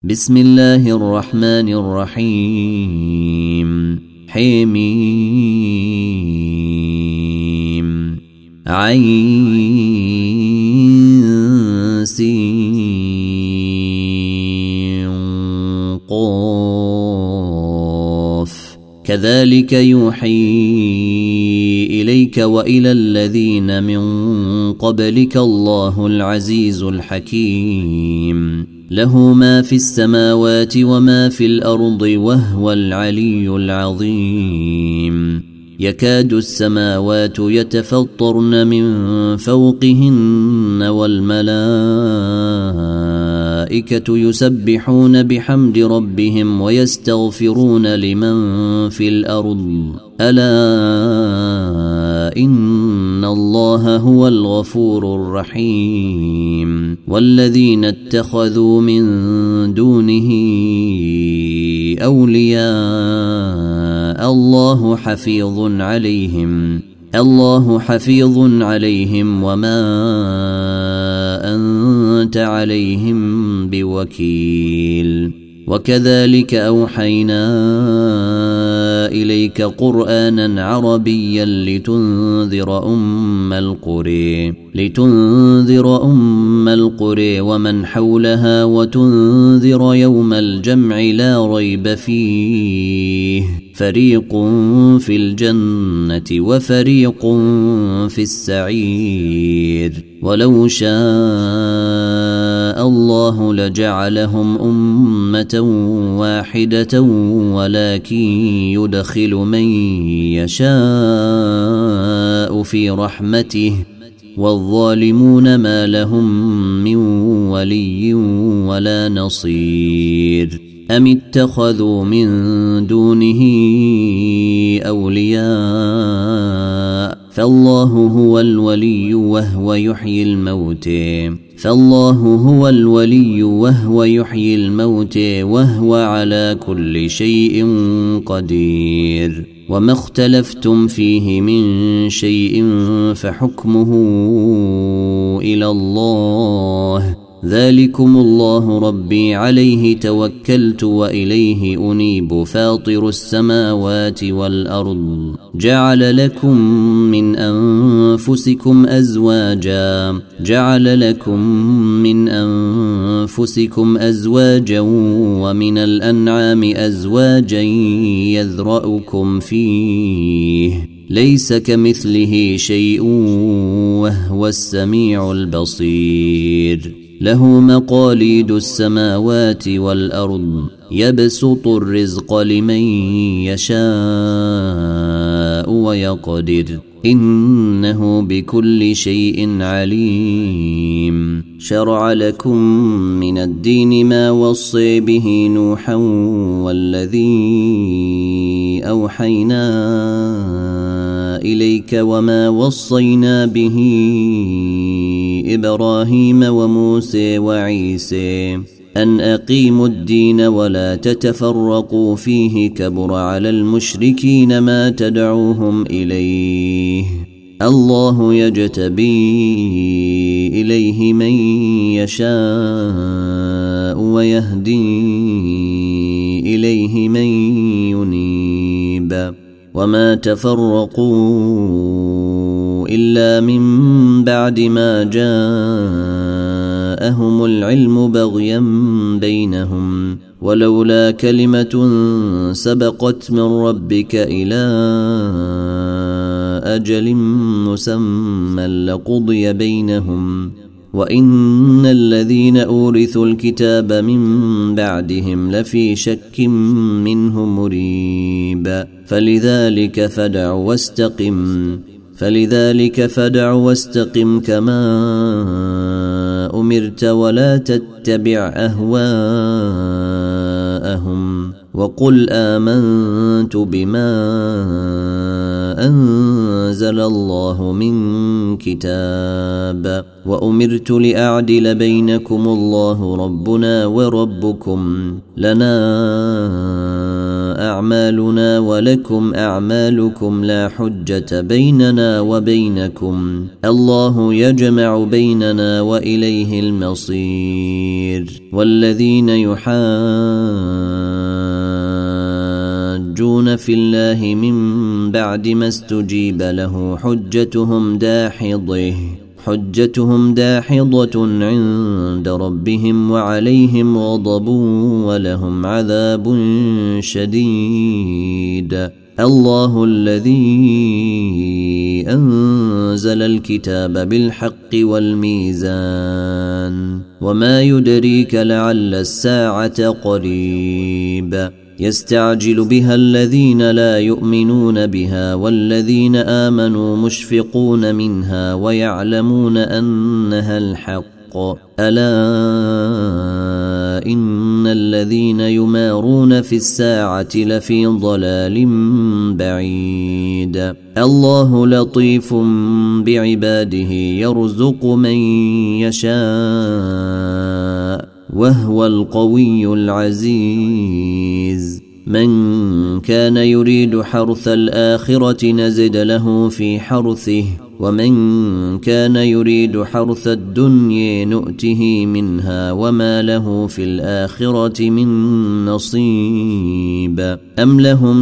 بسم الله الرحمن الرحيم حميم عين سين قاف كذلك يوحي إليك وإلى الذين من قبلك الله العزيز الحكيم له ما في السماوات وما في الأرض وهو العلي العظيم يكاد السماوات يتفطرن من فوقهن والملائكة يسبحون بحمد ربهم ويستغفرون لمن في الأرض ألا إن الله هو الغفور الرحيم والذين اتخذوا من دونه أولياء الله حفيظ عليهم وما أنت عليهم بوكيل وكذلك أوحينا إليك قرآنا عربيا لتنذر أم القرى ومن حولها وتنذر يوم الجمع لا ريب فيه فريق في الجنة وفريق في السعير ولو شاء الله لجعلهم أمة واحدة ولكن يدخل من يشاء في رحمته والظالمون ما لهم من ولي ولا نصير أم اتخذوا من دونه أولياء فالله هو الولي وهو يحيي الموت وهو على كل شيء قدير وما اختلفتم فيه من شيء فحكمه إلى الله ذلكم الله ربي عليه توكلت وإليه أنيب فاطر السماوات والأرض جعل لكم من أنفسكم أزواجا ومن الأنعام أزواجا يذرأكم فيه ليس كمثله شيء وهو السميع البصير له مقاليد السماوات والأرض يبسط الرزق لمن يشاء ويقدر إنه بكل شيء عليم شرع لكم من الدين ما وصي به نوحا والذي أوحينا إليك وما وصينا به إبراهيم وموسى وعيسى أن أقيموا الدين ولا تتفرقوا فيه كبر على المشركين ما تدعوهم إليه الله يجتبي إليه من يشاء ويهدي إليه من ينيب وما تفرقوا إلا من بعد ما جاءهم العلم بغيا بينهم ولولا كلمة سبقت من ربك إلى أجل مسمى لقضي بينهم وإن الذين أورثوا الكتاب من بعدهم لفي شك منه مريب فلذلك فدع واستقم كما أمرت ولا تتبع أهواءهم وقل آمنت بما أنزل أنزل الله من كتاب وأمرت لأعدل بينكم الله ربنا وربكم لنا أعمالنا ولكم أعمالكم لا حجة بيننا وبينكم الله يجمع بيننا وإليه المصير. والذين يحاجون في الله من بعد ما استجيب له حجتهم داحضة عند ربهم وعليهم غضب ولهم عذاب شديد. الله الذي أنزل الكتاب بالحق والميزان وما يدريك لعل الساعة قريب. يستعجل بها الذين لا يؤمنون بها والذين آمنوا مشفقون منها ويعلمون أنها الحق. ألا إن الذين يمارون في الساعة لفي ضلال بعيد. الله لطيف بعباده يرزق من يشاء وهو القوي العزيز. من كان يريد حرث الآخرة نزد له في حرثه ومن كان يريد حرث الدنيا نؤته منها وما له في الآخرة من نصيب. أم لهم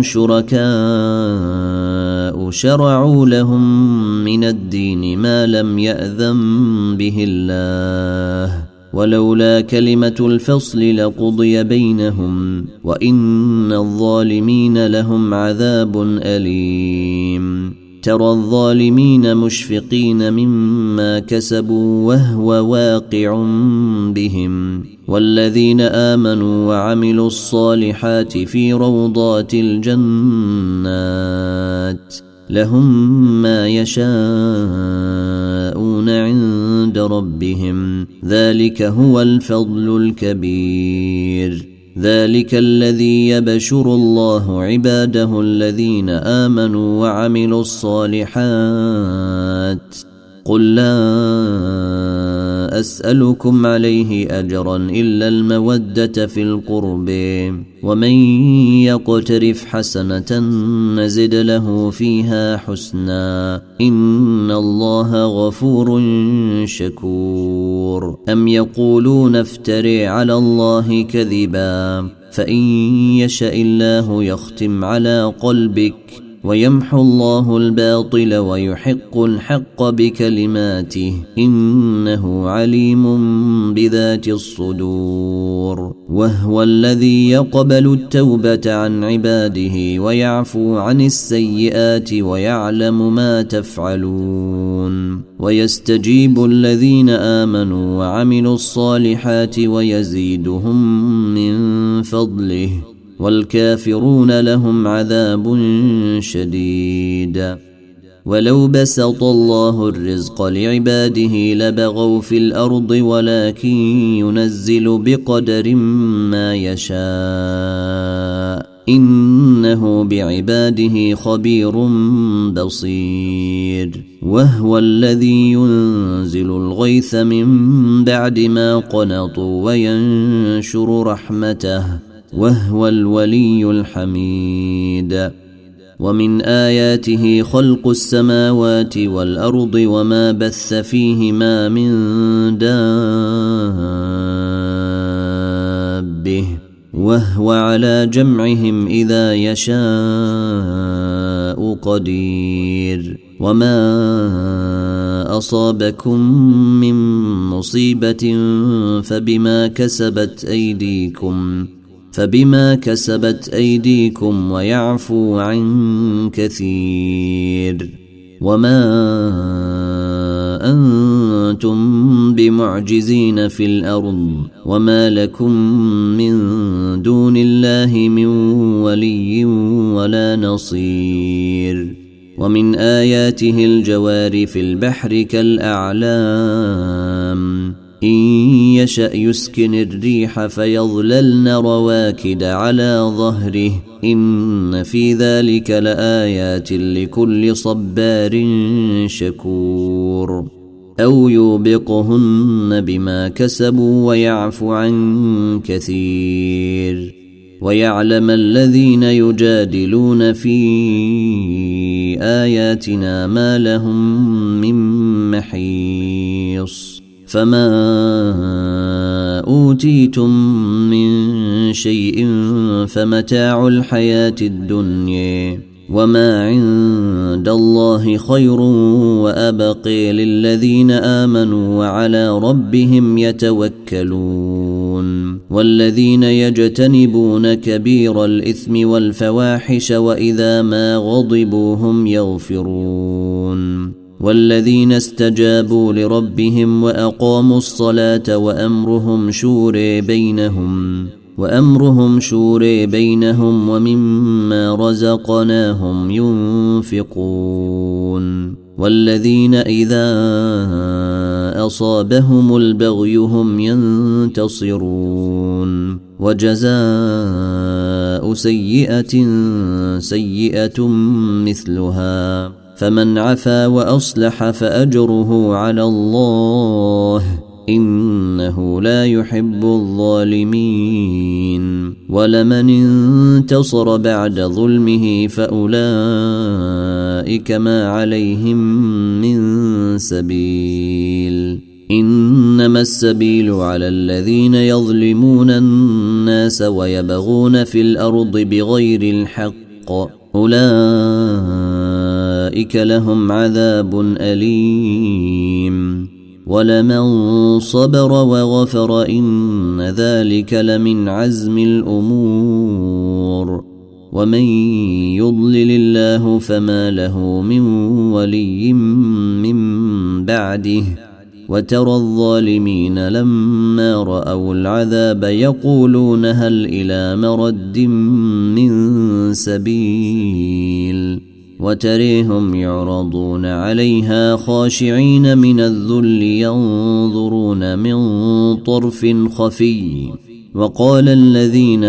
شركاء شرعوا لهم من الدين ما لم يأذن به الله ولولا كلمة الفصل لقضي بينهم وإن الظالمين لهم عذاب أليم. ترى الظالمين مشفقين مما كسبوا وهو واقع بهم والذين آمنوا وعملوا الصالحات في روضات الجنات لهم ما يشاءون عند ربهم ذلك هو الفضل الكبير. ذلك الذي يبشر الله عباده الذين آمنوا وعملوا الصالحات. قل لا أسألكم عليه أجرا إلا المودة في القرب ومن يقترف حسنة نزد له فيها حسنا إن الله غفور شكور. أم يقولون افتري على الله كذبا فإن يشاء الله يختم على قلبك ويمحو الله الباطل ويحق الحق بكلماته إنه عليم بذات الصدور. وهو الذي يقبل التوبة عن عباده ويعفو عن السيئات ويعلم ما تفعلون ويستجيب الذين آمنوا وعملوا الصالحات ويزيدهم من فضله والكافرون لهم عذاب شديد. ولو بسط الله الرزق لعباده لبغوا في الأرض ولكن ينزل بقدر ما يشاء إنه بعباده خبير بصير. وهو الذي ينزل الغيث من بعد ما قنطوا وينشر رحمته وهو الولي الحميد. ومن آياته خلق السماوات والأرض وما بث فيهما من دابة وهو على جمعهم إذا يشاء قدير. وما أصابكم من مصيبة فبما كسبت أيديكم ويعفو عن كثير. وما أنتم بمعجزين في الأرض وما لكم من دون الله من ولي ولا نصير. ومن آياته الجوار في البحر كالأعلام إن يشأ يسكن الريح فيظللن رواكد على ظهره إن في ذلك لآيات لكل صبار شكور أو يوبقهن بما كسبوا ويعفو عن كثير ويعلم الذين يجادلون في آياتنا ما لهم من محيص فما أوتيتم من شيء فمتاع الحياة الدنيا وما عند الله خير وأبقي للذين آمنوا وعلى ربهم يتوكلون والذين يجتنبون كبير الإثم والفواحش وإذا ما غضبوا هم يغفرون والذين استجابوا لربهم وأقاموا الصلاة وأمرهم شورى بينهم ومما رزقناهم ينفقون والذين إذا أصابهم البغي هم ينتصرون وجزاء سيئة سيئة مثلها فمن عفا وأصلح فأجره على الله إنه لا يحب الظالمين ولمن انتصر بعد ظلمه فأولئك ما عليهم من سبيل إنما السبيل على الذين يظلمون الناس ويبغون في الأرض بغير الحق أولئك لهم عذاب أليم ولمن صبر وغفر إن ذلك لمن عزم الأمور ومن يضلل الله فما له من ولي من بعده وترى الظالمين لما رأوا العذاب يقولون هل إلى مرد من سبيل وتريهم يعرضون عليها خاشعين من الذل ينظرون من طرف خفي وقال الذين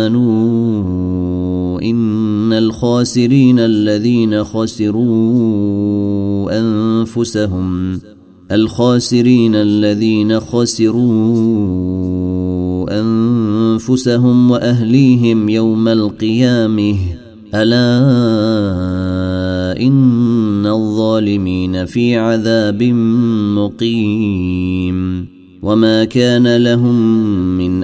آمنوا إن الخاسرين الذين خسروا أنفسهم وأهليهم يوم القيامة ألا إن الظالمين في عذاب مقيم وما كان لهم من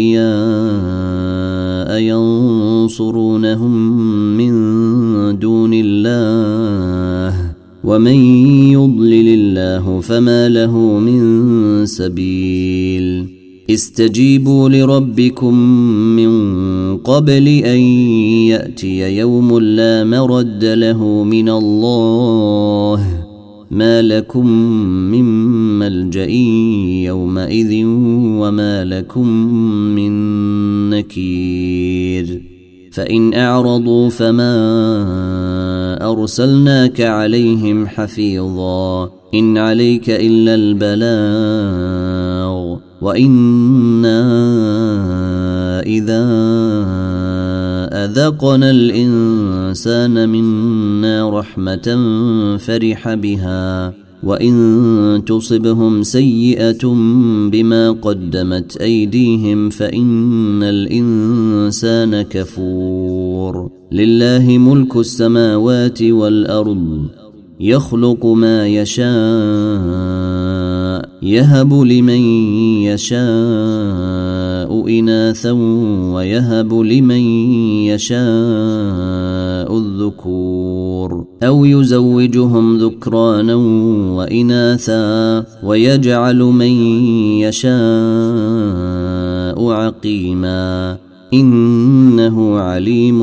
أولياء ينصرونهم من دون الله ومن يضلل الله فما له من سبيل استجيبوا لربكم من قبل أن يأتي يوم لا مرد له من الله ما لكم من ملجأ يومئذ وما لكم من نكير فإن أعرضوا فما أرسلناك عليهم حفيظا إن عليك إلا البلاغ وإنا إذا أذقنا الإنسان منا رحمة فرح بها وإن تصبهم سيئة بما قدمت أيديهم فإن الإنسان كفور لله ملك السماوات والأرض يخلق ما يشاء يهب لمن يشاء إناثا ويهب لمن يشاء الذكور أو يزوجهم ذكرانا وإناثا ويجعل من يشاء عقيما إنه عليم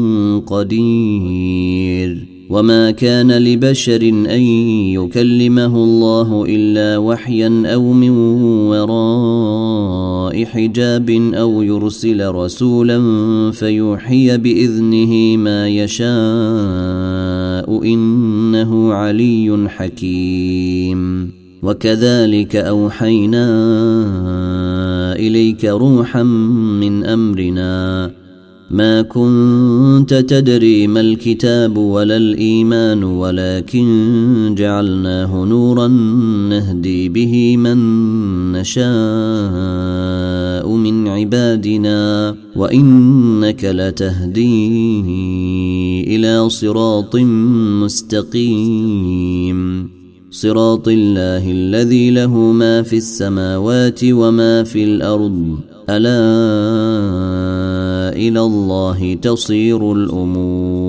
قدير وما كان لبشر أن يكلمه الله إلا وحيا أو من وراء حجاب أو يرسل رسولا فيوحي بإذنه ما يشاء إنه علي حكيم وكذلك أوحينا إليك روحا من أمرنا ما كنت تدري ما الكتاب ولا الإيمان ولكن جعلناه نورا نهدي به من نشاء من عبادنا وإنك لتهدي إلى صراط مستقيم صراط الله الذي له ما في السماوات وما في الأرض ألا إلى الله تصير الأمور